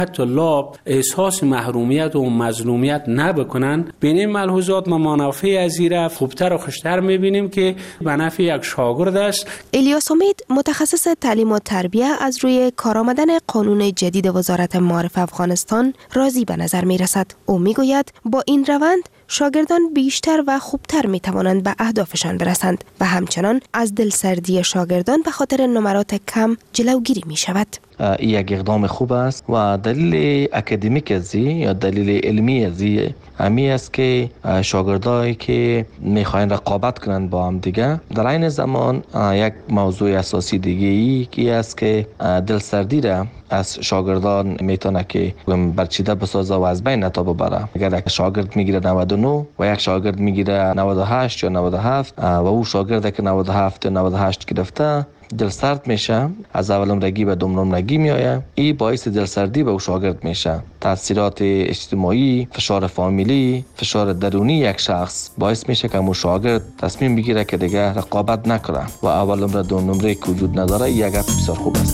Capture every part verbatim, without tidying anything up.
طلاب احساس محرومیت و مظلومیت نبکنن. بین این ملحوظات ما منافع از این خوبتر و خوشتر میبینیم که به نفع یک شاگرد است. الیاس امید متخصص تعلیم و تربیه از روی کارآمدن قانون جدید وزارت معارف افغانستان راضی به نظر می رسد. او می گوید با این روند شاگردان بیشتر و خوبتر می توانند به اهدافشان برسند و همچنان از دلسردی شاگردان به خاطر نمرات کم جلوگیری می شود. این یک اقدام خوب است و دلیل اکادمیک ازی یا دلیل علمی ازی همی است که شاگردایی که میخواین رقابت کنند با هم دیگه، در این زمان یک موضوع اساسی دیگه ای که است که دلسردی را از شاگردان میتونه که برچیده بسازه و از بین نتا ببره. اگر یک شاگرد میگیره نود و نه و یک شاگرد میگیره نود و هشت یا نود و هفت و او شاگردی که نود و هفت یا نود و هشت گرفته دلسرد میشه، از اول نمرگی به دوم نمرگی میآید، این باعث دلسردی به او شاگرد میشه. تاثیرات اجتماعی، فشار فامیلی، فشار درونی یک شخص باعث میشه که او شاگرد تصمیم بگیره که دیگه رقابت نکنه و اول نمره دوم نمره که وجود نداره. یک گپ بسیار خوب است.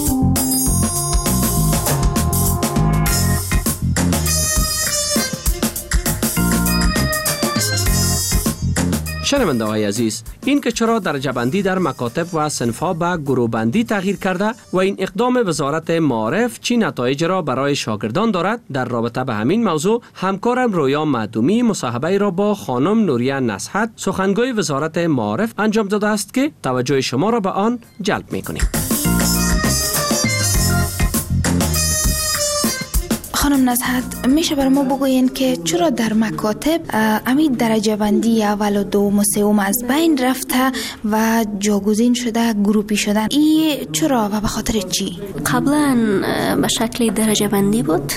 شنونده های عزیز، این که چرا درجه بندی در مکاتب و صنف‌ها به گروه بندی تغییر کرده و این اقدام وزارت معارف چی نتایج را برای شاگردان دارد، در رابطه به همین موضوع همکارم رویا معدومی مصاحبه را با خانم نوریه نصحت سخنگوی وزارت معارف انجام داده است که توجه شما را به آن جلب می‌کنیم. خانم نصحت، میشه بر ما بگوین که چرا در مکاتب امید درجه بندی اول و دوم و سوم از بین رفته و جاگزین شده گروپی شدن؟ این چرا و به خاطر چی؟ قبلا به شکل درجه بندی بود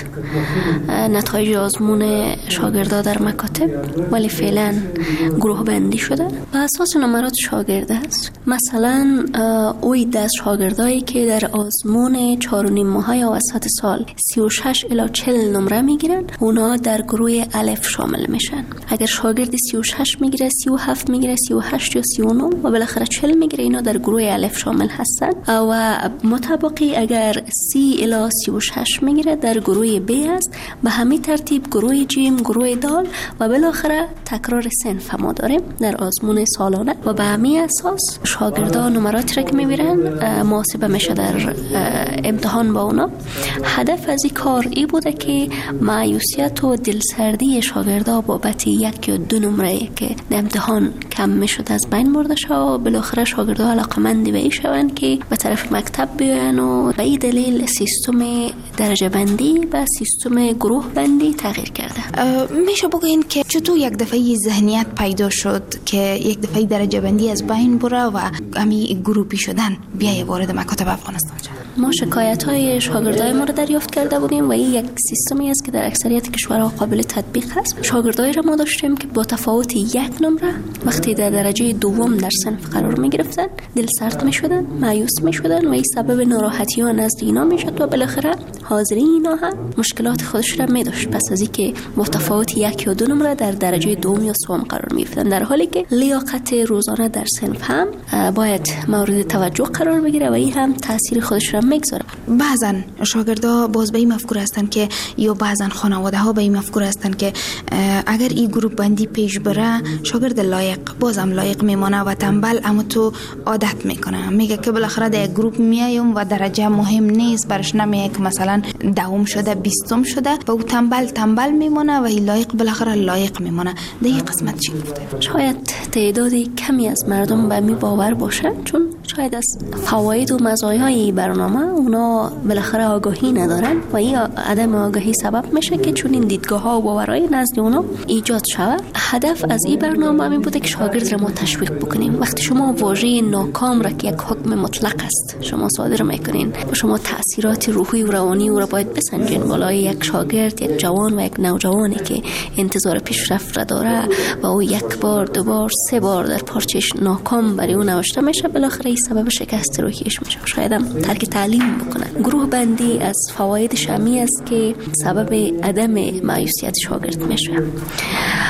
نتایج آزمون شاگردا در مکاتب، ولی فعلا گروه بندی شده به اساس نمرات شاگرد است. مثلا اوی دست شاگردایی که در آزمون چهار و نیم ماهه وسط سال سی و شش الی چهل نمره میگیرن، اونا در گروه الف شامل میشن. اگر شاگرد سی و شش میگیره، سی و هفت میگیره، سی و هشت یا سی و نه و بالاخره چهل میگیره، اینا در گروه الف شامل هستن. و مطابقی اگر سی الی سی و شش میگیره در گروه ب است. به همین ترتیب گروه جیم، گروه دال و بالاخره تکرار صنف ما داریم در آزمون سالانه و به همین اساس شاگردان نمرات را که میبرن محاسبه میشه در امتحان با اونا. هدف از این کار ای بوده که مایوسیت و دلسردی شاگردا بابت یک یا دو نمره که امتحان کم میشد از بین برده شد و بالاخره شاگردا علاقمند به این شون که به طرف مکتب بیاین و به این دلیل سیستم درجه بندی و سیستم گروه بندی تغییر کرده. میشه بگین که چطور یک دفعه ذهنیت پیدا شد که یک دفعه درجه بندی از بین بره و همی گروپی شدن بیای وارد مکاتب افغانستان شد؟ ما شکایت های شاگردای ما رو دریافت کرده بودیم و این یک سیستمی است که در اکثریت کشورها قابل تطبیق هست. شاگردایی را ما داشتیم که با تفاوت یک نمره وقتی در درجه دوم در صنف قرار می گرفتن دل سرد می شدن، مایوس می شدن و این سبب ناراحتی ها نزد اینا می شد و بالاخره حاضرین اینا هم مشکلات خودش را می داشت پس از اینکه با تفاوت یک یا دو نمره در درجه دوم یا سوم قرار می گرفتن، در حالی که لیاقت روزانه در صنف هم باید مورد توجه قرار بگیره و این هم تاثیر خودش را میگذاره. بعضا شاگردا باز به این مفکور هستن که یا بعضا خانواده ها به این مفکور هستن که اگر این گروپ بندی پیش بره شاگرد لایق بازم لایق میمونه و تنبل اما تو عادت میکنه، میگه که بالاخره در گروپ میایم و درجه مهم نیست برش، نمیگه که مثلا دوم شده بیستم شده و او تنبل تنبل میمونه و این لایق بالاخره لایق میمونه. در این قسمت چی گفته؟ شاید تعداد کمی از مردم به می باور باشه، چون شاید از فواید و مزایای برنامه اونا بالاخره آگاهی ندارن و این عدم آگاهی سبب میشه که چون این دیدگاه ها و باورهای نزد اونا ایجاد شود. هدف از این برنامه می بوده که شاگرد را ما تشویق بکنیم. وقتی شما واژه ناکام را که یک حکم مطلق است شما صادر میکنین و شما تاثیرات روحی و روانی او را باید بسنجین بالای یک شاگرد، یک جوان و یک نوجوانی که انتظار پیشرفت را داره و او یک بار دو بار سه بار در پارچش ناکام برای اون نوشته میشه، بالاخره این سبب شکست روحیش میشه، شاید هم ترک تعلیم بکنه. گروه بندی از فواید شمی است که سبب عدم مایوسیت شاگرد میشه.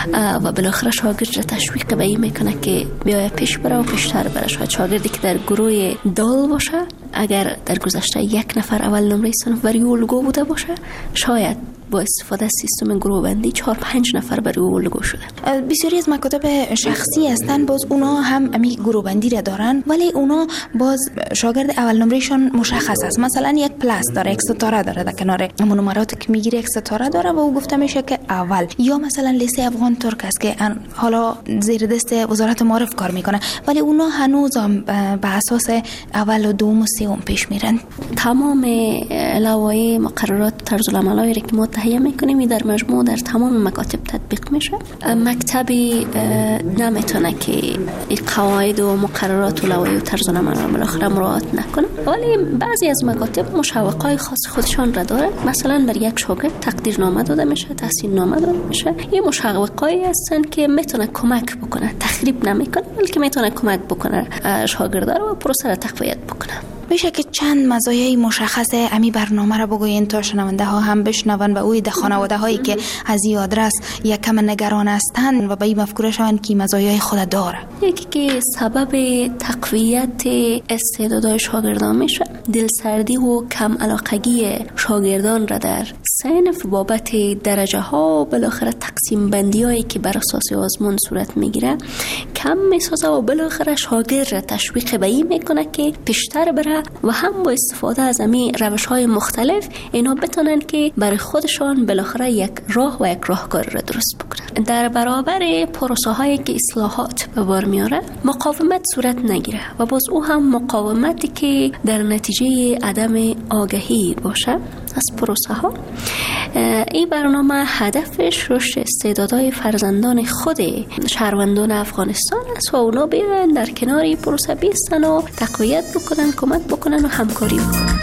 و بالاخره شاگرد را تشویق به این میکنه که بیای پیش بره و پیشتر بره. شاید شاگردی که در گروه دال باشه، اگر در گذشته یک نفر اول نمره صنف بر الگو بوده باشه، شاید با استفاده از سیستم گروه بندی چهار پنج نفر بر الگو شده. بسیاری از مکاتب شخصی هستن، باز اونا هم امی گروه بندی را دارن، ولی اونا باز شاگرد اول نمرهشون مشخص است. مثلا یک پلاس داره، یک ستاره داره در کنار همون نمرات که میگیره، یک ستاره داره و او گفته میشه که اول. یا مثلا لیسه افغان ترک است که حالا زیر دست وزارت معارف کار میکنه، ولی اونا هنوز هم به اساس اول و دوم و سوم پیش میرن. تمام لوایح مقررات طرز العملای که ما تهیه میکنیم در مجموع در تمام مکاتب تطبیق میشه. مکتبی نمیتونه که این قواعد و مقررات و لوایح و طرز العمل را بالاخره مراعات نکنه، ولی بعضی از مکاتب مشوقات خاص خودشان را داره. مثلا بر یک شاگرد تقدیرنامه داده میشه، تحسین نامه داده میشه. این مشوقاتی هستن که میتونه کمک بکنه، تخریب نمیکنه، بلکه میتونه کمک بکنه شاگردا رو پروسه را تقویت بکنه. میشه که چند مزایای مشخص امی برنامه را بگوین تا شنونده ها هم بشنون و اوی ده خانواده هایی که از این آدرس یک کم نگران هستند و به این مفکوره شوند که مزایای خود داره. یکی که سبب تقویت استعدادهای شاگردان میشه، دلسردی و کم علاقگی شاگردان را در صنف بابت درجه ها و بالاخره تقسیم بندی هایی که بر اساس آزمون صورت میگیره کم میسازه و بالاخره شاگرد را تشویق به این میکنه که پیشتر بره و هم با استفاده از امی روش های مختلف اینا بتونن که برای خودشان بالاخره یک راه و یک راهکار را درست بکنن. در برابر پروسه هایی که اصلاحات به بار میاره مقاومت صورت نگیره و باز او هم مقاومتی که در نتیجه عدم آگاهی باشه از پروسه ها. این برنامه هدفش رشد استعدادهای فرزندان خود شهروندان افغانستان است و اونا بیان در کنار این پروسه بیستن و تقویت بکنن، کمک بکنن و همکاری بکنن.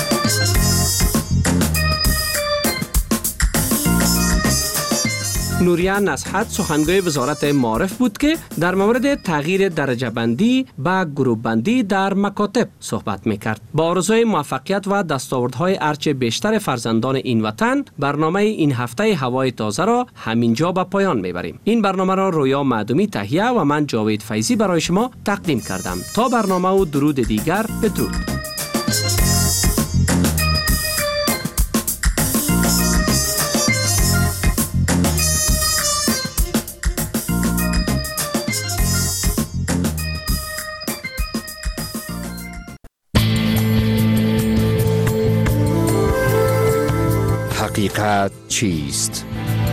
نوریه نصحت سخنگوی وزارت معارف بود که در مورد تغییر درجه بندی به گروه بندی در مکاتب صحبت میکرد. با آرزوی موفقیت و دستاوردهای ارچه بیشتر فرزندان این وطن، برنامه این هفته هوای تازه را همینجا به پایان میبریم. این برنامه را رویا معدومی تهیه و من جاوید فیضی برای شما تقدیم کردم. تا برنامه و درود دیگر، بدرود. حقیقت چیست؟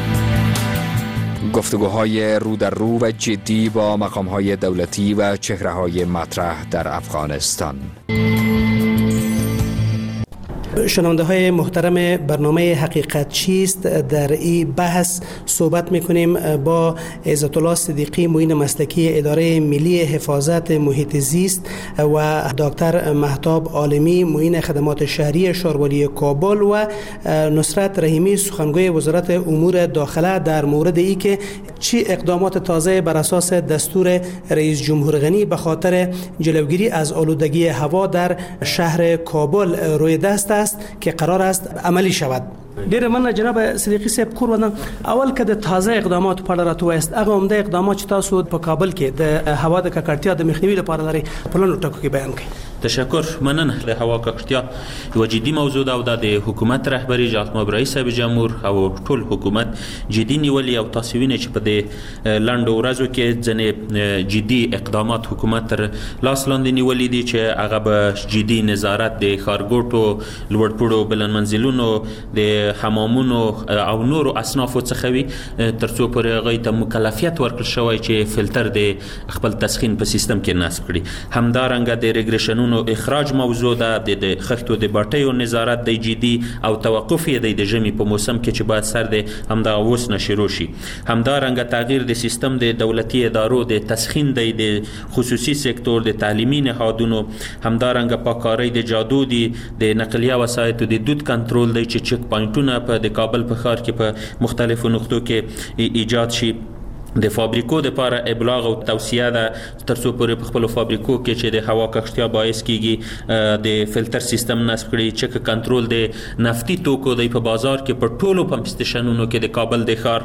گفتگوهای رو در رو و جدی با مقام‌های دولتی و چهره‌های مطرح در افغانستان. شنونده های محترم برنامه حقیقت چیست، در این بحث صحبت میکنیم با عزت الله صدیقی، معین مسلکی اداره ملی حفاظت محیط زیست و دکتر مهتاب عالمی، معین خدمات شهری شاروالی کابل و نصرت رحیمی، سخنگوی وزارت امور داخله در مورد ای که چی اقدامات تازه بر اساس دستور رئیس جمهور غنی به خاطر جلوگیری از آلودگی هوا در شهر کابل روی دست است که قرار است عملی شود. ډیر من جناب صدیقی صاحب کور ودان اول که د تازه اقدامات په اړه راټوایست، هغه عمده اقدامات چې تاسو په کابل کې د هوا د ککړتیا د مخنیوي لپاره لري په لنډو ټکو کې بیان کړئ. تشکر. مننه. د هوا ککړتیا یو جدي موضوع ده او د حکومت رهبری جناب محمد رئیس صاحب جمهور او ټول حکومت جدي نیولې او تاسو وینئ چې په دې لنډو ورځو کې ځنې جدي اقدامات حکومت تر لاس لاندې نیولې دي چې هغه به جدي نظارت د ښارګوټو، لوړپوړو، بلندمنزلونو، د حمامونو او نورو اصنافو څخه وي، ترڅو پورې هغوی ته مکلفیت ورکړل شوی چې فلټر د خپل تسخین په سیستم کې نصب کړي. همدارنګه د ریګریشنونو اخراج موضوع ده، د خښتو د بټیو نظارت دی جدي او توقف یې دی د ژمي په موسم کې چې باید سر د همدغه اوس نه شروع شي. همدارنګه تغییر د سیستم د دولتي ادارو د تسخین دی د خصوصي سکتور د تعلیمي نهادونو، همدارنګه پاککارۍ د جادو دی د نقلیه وسایطو د دود کنټرول دی چې چک پوینټونه په د کابل په ښار کې په مختلفو نقطو کې ایجاد شي. د فابریکو د لپاره ابلاغ او توصیه ده ترڅو پورې په خپل فابریکو کې چې د هوا ککړتیا باعث کیږي د فلټر سیستم نصب کړي، چک کنټرول د نفتي توکو د په بازار کې په ټولو پمپ سټیشنونو کې د کابل د ښار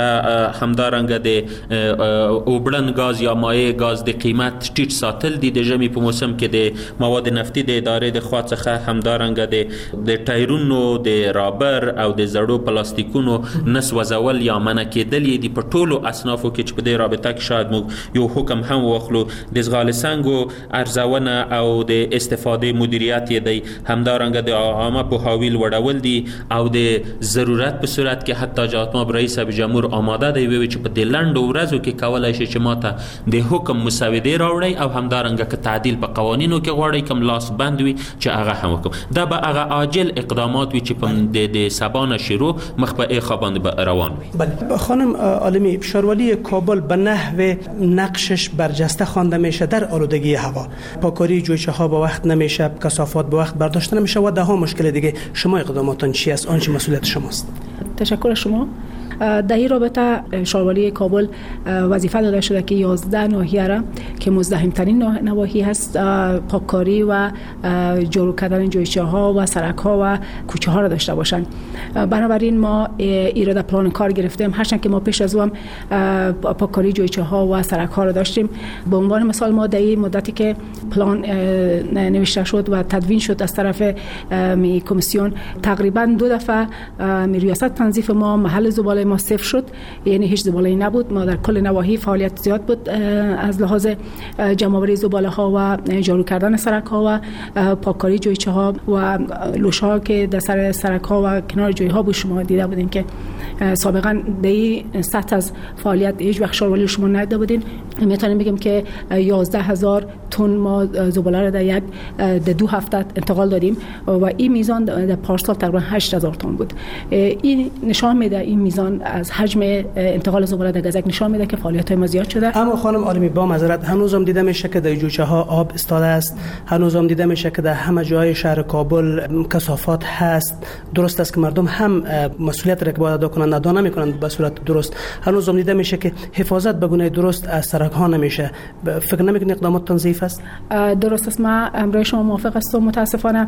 د همدارنګه د اوبړن غاز یا مایع غاز د قیمت ټیټ ساتل دي. د ژمي په موسم کې د مواد نفتي د ادارې د خوا څخه همدارنګه د د ټایرونو د رابر او د زړو پلاستیکونو نس وزول یا منع کېدل دي په ټولو اسنادو کې چې په دې رابطه کې شاید موږ یو حکم هم واخلو. د زغال سنگو ارزونه او د استفاده مدیریت یې دی، همدارنګه د عامه پوهاوی لوړول دي او د ضرورت په صورت کې حتی جناب رئیس جمهور آماده دی وی چې په دې لنډو ورځو کې کولای شي چې ماته د حکم مسوده راوړي او همدارنګه که تعدیل په قوانینو کې غواړي کوم لاس بند وي چې هغه هم وکړي. دا به هغه عاجل اقدامات وي چې په د سبانه شروع مخ په اخ باندې روان وي. بله خانم عالمی، ښاروالي کابل به نحو نقشش برجسته خوانده میشه در آلودگی هوا. پاکاری جویچه ها به وقت نمیشه، کثافات به وقت برداشته نمیشه و ده ها مشکل دیگه. شما اقداماتون چی است؟ آنچه مسئولیت شماست. تشکر شما. در این رابطه ښاروالي کابل وظیفه داده شده که یازده ناحیه را که مزدحمترین نواحی هست پاککاری و جارو کردن جویچه ها و سرک ها و کوچه ها را داشته باشند. بنابراین ما ایراد پلان کار گرفتیم، هرچند که ما پیش از اون پاککاری جویچه ها و سرک ها را داشتیم. به عنوان مثال ما در این مدتی که پلان نوشته شد و تدوین شد از طرف می کمیسیون، تقریبا دو دفعه ریاست تنظیف ما محل زباله ما صفر شد، یعنی هیچ زباله‌ای نبود. ما در کل نواحی فعالیت زیاد بود از لحاظ جمع‌آوری زباله ها و جارو کردن سرک ها و پاککاری جویچه ها و لوش ها که در سر سرک ها و کنار جوی ها بود. شما دیده بودین که سابقا در این سطح از فعالیت هیچ وقت ښاروالي شما ندیده بودین. میتونیم بگیم که یازده هزار تن ما زباله را در یک در دو هفته انتقال دادیم و این میزان در پارسال تقریبا هشت هزار تن بود. این نشان میده، این میزان از حجم انتقال زباله در گزک نشان میده که فعالیت‌های ما زیاد شده. اما خانم عالمی با معذرت هنوزم دیده میشه که در جوچه ها آب استاده است، هنوزم دیده میشه که در همه جای شهر کابل کثافات هست. درست است که مردم هم مسئولیت را که باید ادا کنند ادا نمیکنند به صورت درست. هنوزم دیده میشه که حفاظت به گونه درست از سرک ها نمیشه. فکر نمیکنید اقدامات تنظیف است؟ درست است، ما امروز شما موافق هستم. متاسفانه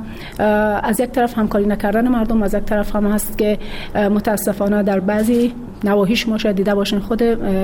از یک طرف همکاری نکردن مردم، از یک طرف هم هست که متاسفانه در بعضی نواحی شما شاید دیده باشین خود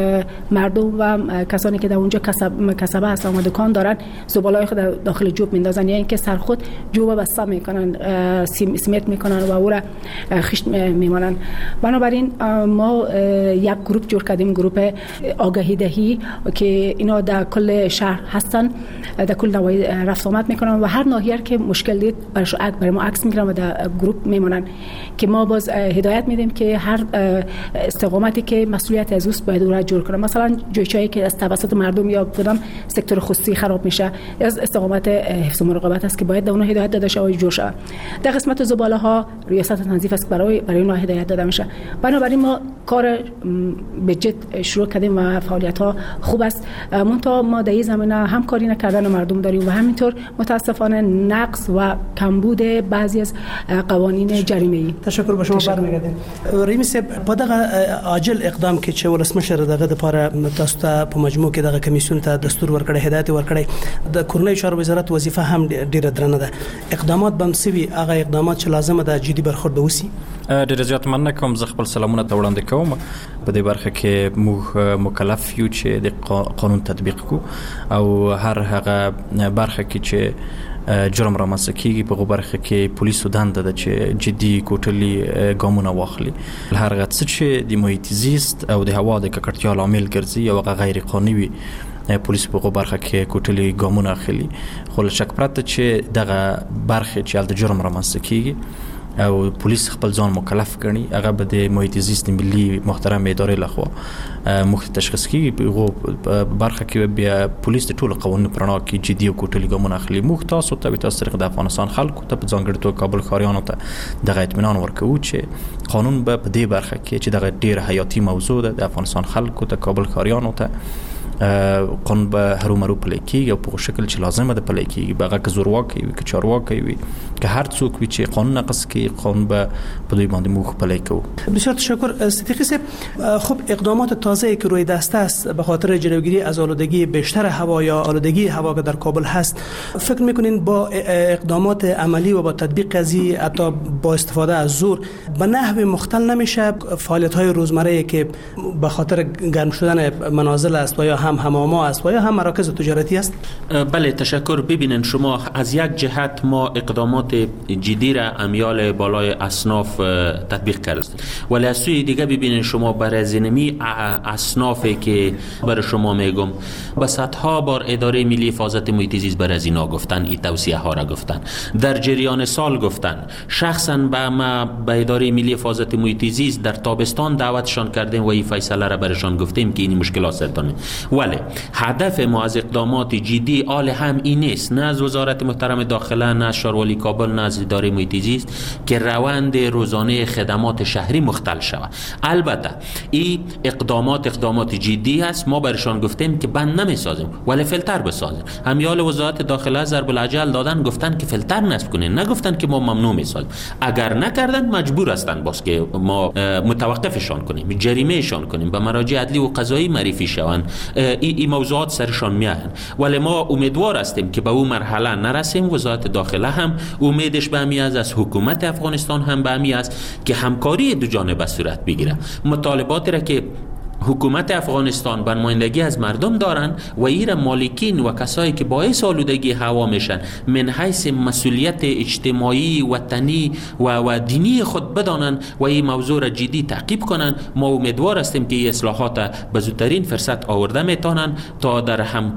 مردم و کسانی که در اونجا کسب کسبه هستن و دکان دارن زباله‌های خود داخل جوب میندازن، یا اینکه سر خود جوب بسته میکنن، سیمت میکنن و او را خشت میمانن. بنابراین ما یک گروه جور کردیم، گروه آگاهی دهی که اینا در کل شهر هستن، در کل نواحی رفت آمد میکنن و هر ناحیه که مشکل دید برای ما عکس میگیرن و در گروه میمونن که ما باز هدایت میدیم که هر استقامتی که مسئولیت از اوست باید او را جور کنه. مثلا جویچه‌ای که از توسط مردم یا کدام سکتور خصوصی خراب میشه از استقامت حفظ و مراقبت است که باید در اون هدایت داده شه و جور شه. در قسمت زباله ها ریاست تنظیف است برای برای اون هدایت داده میشه. بنابراین ما کار به جد شروع کردیم و فعالیت ها خوب است. منتها ما در این زمینه همکاری نکردن مردم داریم و همینطور متاسفانه نقص و کمبود بعضی از قوانین جریمه‌ای. تشکر به شما برمیگردیم. رئیس په دغه عاجل اقدام کې چې ولسمشر دغه د لپاره تاسو ته په مجموع کې دغه کمیسیون ته دستور ورکړی، هدایت ورکړی. د کورنۍ چارو وزارت وظیفه هم ډیره درنه ده. اقدامات به مسوي هغه اقدامات چې لازمه ده جدي برخورد وسی. ډیره زیات مننه کوم. زه خپل سلامونه ته وړاندې کوم. په دې برخه کې موږ مکلف یو چې د قانون تطبیق کو او هر هغه برخه کې چې جرم را مسکیږي په برخه کې پولیسو دنده ده چې جدي کوټلي ګامونه واخلي. هر هغه څه چې د محیط زیست او د هوا د ککړتیا لامل ګرځي او غیر قانوني پولیس په برخه کې کوټلي ګامونه اخلي. خو شک پرته چې دغه برخه چې د جرم را مسکیږي او پولیس خپل ځان مکلف ګڼي، هغه به د محیط زیست ملي محترم ادارې لخوا مخ تشخیص کیږي. په برخه کې بیا پولیس د ټولو قوانینو پرنا کې جدي او کوټلي ګامونه اخلي. موږ تاسو ته په تاسو د افغانستان خلکو ته په ځانګړي توګه کابل ښاریانو ته دغه اطمینان ورکوو چې قانون به په دې برخه کې چې دغه ډیره حیاتي موضوع ده د افغانستان خلکو ته کابل ښاریانو ته قانون به هرومرو پلی کیږي او په شکل چې لازمه ده پلی کیږي، به هغه که زورواکي وي که چارواکي وي که هر څوک وي چې قانون نقض کوي، قانون به په دوی باندې موږ پلی کوو. بسیار تشکر صدیقی صاحب. خب اقدامات تازه‌ای که روی دست است به خاطر جلوگیری از آلودگی بیشتر هوا یا آلودگی هوا که در کابل هست، فکر میکنین با اقدامات عملی و با تطبیق از این حتی با استفاده از زور به نحو مختل نمیشه فعالیت‌های روزمره که به خاطر گرم شدن منازل است و یا هم حمام‌ها است و یا هم مراکز تجارتی است؟ بله تشکر. ببینن شما، از یک جهت ما اقدامات جدی را امیال بالای اصناف تطبیق کردیم، ولی از سوی دیگه ببینن شما برای زنمی اصنافی که برای شما میگم به صدها بار اداره ملی حفاظت محیط زیست بر از اینا گفتن، این توصیه ها را گفتن، در جریان سال گفتن. شخصا به ما به اداره ملی حفاظت محیط زیست در تابستان دعوتشان کردیم و این فیصله را برشان گفتیم که این مشکلات سرتانه. ولی هدف ما از اقدامات جدی آل هم این نیست، نه از وزارت محترم داخله، نه از شاروالی کابل، نه از اداره محیط زیست که روند روزانه خدمات شهری مختل شود. البته این اقدامات اقدامات جدی است. ما برشان گفتیم که بند نمیسازیم ولی فیلتر بسازیم. همیال وزارت داخله ضرب العجل دادن، گفتن که فیلتر نصب کنین، نگفتن که ما ممنوع میسازیم. اگر نکردن مجبور هستن باز که ما متوقفشان کنیم، جریمهشان کنیم، به مراجع عدلی و قضایی معرفی شوند. این ای موضوعات سرشان میایند، ولی ما امیدوار هستیم که به اون مرحله نرسیم. وزارت داخله هم امیدش به همی است، از حکومت افغانستان هم به همی است که همکاری دو جانبه صورت بگیره. مطالباتی را که حکومت افغانستان به نمایندگی از مردم دارن و ایره مالکین و کسایی که باعث آلودگی هوا میشن من حیث مسئولیت اجتماعی وطنی و و دینی خود بدانن و این موضوع را جدی تعقیب کنن. ما امیدوار هستیم که این اصلاحات به زودترین فرصت آورده میتونن تا در هم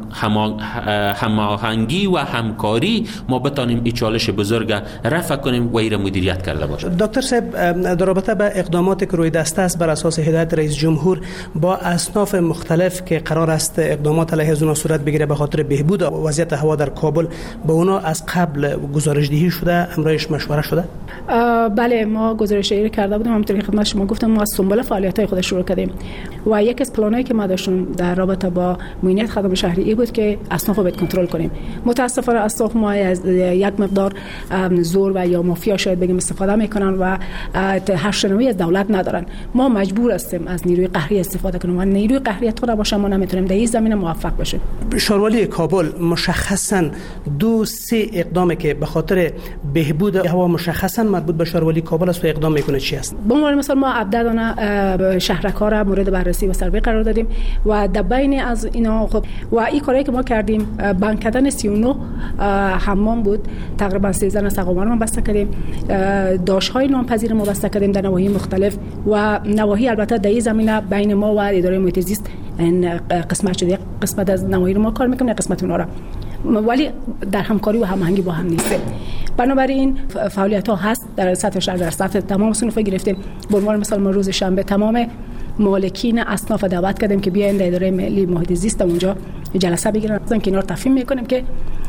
هماهنگی و همکاری ما بتانیم این چالش بزرگ رفع کنیم و ایره مدیریت کرده باشیم. دکتر صاحب، در رابطه با اقداماتی که روی دست است بر اساس هدایت رئیس جمهور با اصناف مختلف که قرار است اقدامات علیه از اونا صورت بگیره به خاطر بهبود وضعیت هوا در کابل، به اونا از قبل گزارش‌دهی شده، امرایش مشوره شده؟ بله، ما گزارش‌دهی کرده بودیم. همونطوری که خدمت شما گفتم، ما از سنبال فعالیت‌های خود شروع کردیم و یک از پلانایی که ما داشتیم در رابطه با مدیریت خدمات شهری ای بود که اصناف رو باید کنترل کنیم. متاسفانه اصناف ما از یک مقدار زور و یا مافیا شاید بگیم استفاده میکنن و هشتنوی از دولت ندارن. ما مجبور هستیم از نیروی قهری استفاده کنیم و نیروی قهری تو نباشه ما نمیتونیم در این زمینه موفق بشیم. شاروالی کابل مشخصا دو سه اقدامی که به خاطر بهبود هوا مشخصا مربوط به شاروالی کابل است و اقدام میکنه چی است؟ به عنوان مثال ما عبدالله شهرکا را مورد بررسی و سروی قرار دادیم و در بین از اینا خب و این کاری که ما کردیم بند کردن سی و نه حمام بود، تقریبا سیزده سقومان ما بسته کردیم، داشت‌های نامپذیر ما بسته کردیم در نواحی مختلف و نواحی البته در این زمینه بین ما و اداره محیط زیست این قسمت شده، قسمت از نواحی رو ما کار میکنیم، قسمت اونها را، ولی در همکاری و هماهنگی با هم نیست. بنابراین فعالیت ها هست در سطح شهر، در سطح تمام صنوف گرفتیم. به عنوان مثال ما روز شنبه تمام مالکین اصناف دعوت کردیم که بیاین در اداره ملی محیط زیست اونجا جلسه بگیرن، مثلا که اینا رو تفهیم میکنیم که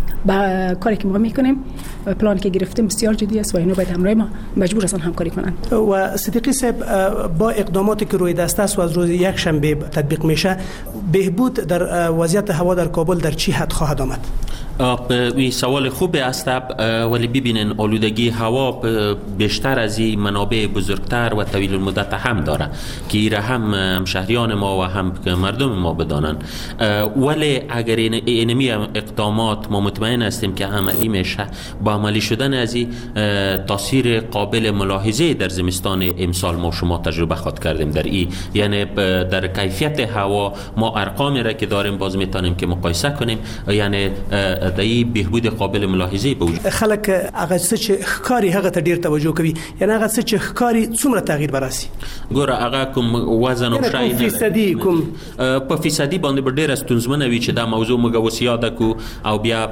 با کاری که ما میکنیم پلان که گرفتیم بسیار جدی است و اینا باید همراه ما مجبور هستن همکاری کنن. و صدیقی صاحب، با اقداماتی که روی دست است و از روز یک شنبه تطبیق میشه، بهبود در وضعیت هوا در کابل در چی حد خواهد آمد؟ این سوال خوبه است، ولی ببینن آلودگی هوا بیشتر از این منابع بزرگتر و طویل المدت هم داره که ایره هم شهریان ما و هم مردم ما بدانن. ولی اگر اینمی اقدامات ما مطمئن هستیم که عملی میشه، با عملی شدن از این تاثیر قابل ملاحظه در زمستان امسال ما شما تجربه خود کردیم در این، یعنی در کیفیت هوا ما ارقامی را که داریم باز میتونیم که مقایسه کنیم، یعنی دای بهبود قابل ملاحظه به وجود. خلک هغه څه چې ښکاری هغه ته ډیر توجه کوي، یعنی هغه څه چې ښکاری څومره تغییر براسي؟ ګوره هغه کوم وزن او شای نه فیصدي کوم په فیصدي باندې به ډیر ستونزمنه وي چې دا موضوع موږ وسیاده کو او بیا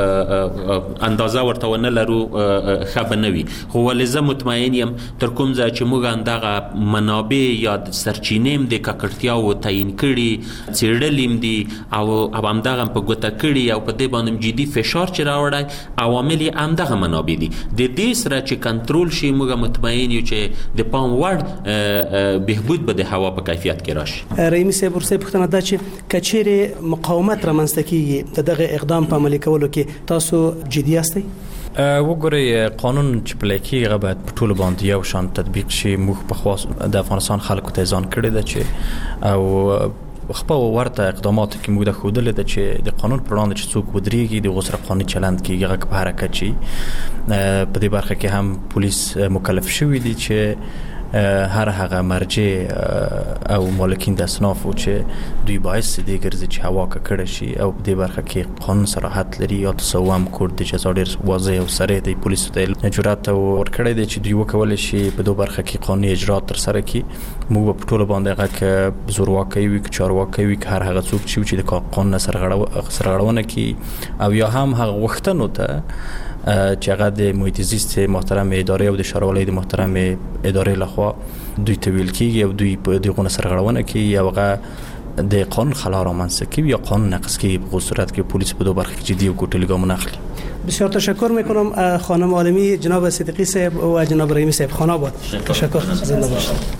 اندازه ورته ونه لرو خبر نه وي. خو ولې زه مطمئن یم تر کوم ځای چې موږ اندغه منابع یا سرچینې د ککړتیا او تعیین کړي څېړلې دي او او همدغه په ګوته کړي او په دې باندې جدي فشار چې راوړی عوامل یې همدغه منابع دي. د دې سره چې کنټرول شي موږ مطمئن یو چې د پام وړ بهبود به د هوا په کیفیت کې راشي. رحیمي صاحب ورسې پوښتنه ده چې کچېرې مقاومت رامنځته کیږي د دغه اقدام په عملي کولو کې تاسو جدي یاستئ؟ وګورئ قانون چې پلی کېږي هغه باید په ټولو باندې یو شان تطبیق شي. موږ پخوا د افغانستان خلکو ته ځان کړی ده چې او خپل ورته اقدامات کې موږ د ښودلې ده چې د قانون پر وړاندې چې څوک ودرېږي د هغو سره قانوني چلند کېږي، هغه په حرکت شي. په دې برخه کې هم پولیس مکلف شوي دي چې هر هغه مرجع او مالکین د اصنافو چې دوی باعث دي ګرځي چې هوا ککړه شي او په دې برخه کې قانون صراحت لري یا تسوم کور د جزا ډیر واضح او صریح دی. پولیسو ته جرأت ورکړی دی چې دوی وکولای شي په دوه برخه کې قانوني اجرات تر سره کړي. موږ په ټولو باندې هغه کې زورواکي وي که چارواکي وي که هر هغه څوک چې د قانون سرغړونه کوي او یا هم هغه غوښتنو ته چې هغه د محیط زیست محترم ادارې او د ښاروالۍ د محترم ادارې لخوا دوی ته ویل کېږي او دوی په دغه سرغړونه کوي او هغه د قانون خلا رامنځته کوي یا قانون نقض کوي. په صورت کې پلیس په دو برخه کې جدی او کوټلی ګامونه اخلي. بسیار تشکر میکنم خانم عالمی، جناب صدیقی صاحب و جناب رحیمی صاحب. خانه آباد. تشکر. زنده باشید.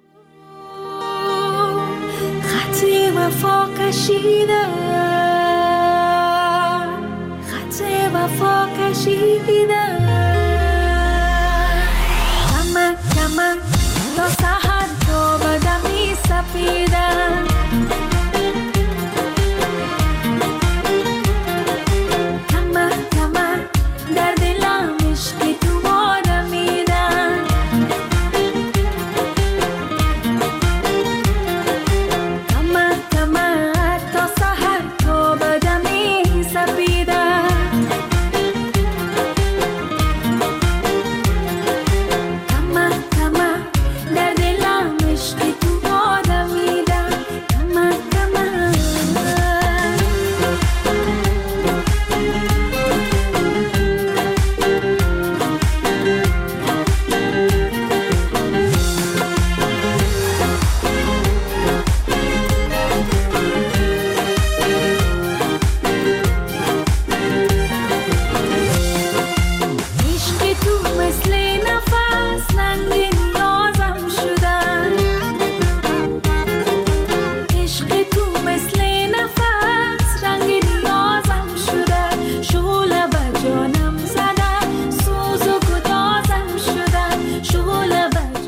خط وفا کشیده وفا کشیده کمک کمک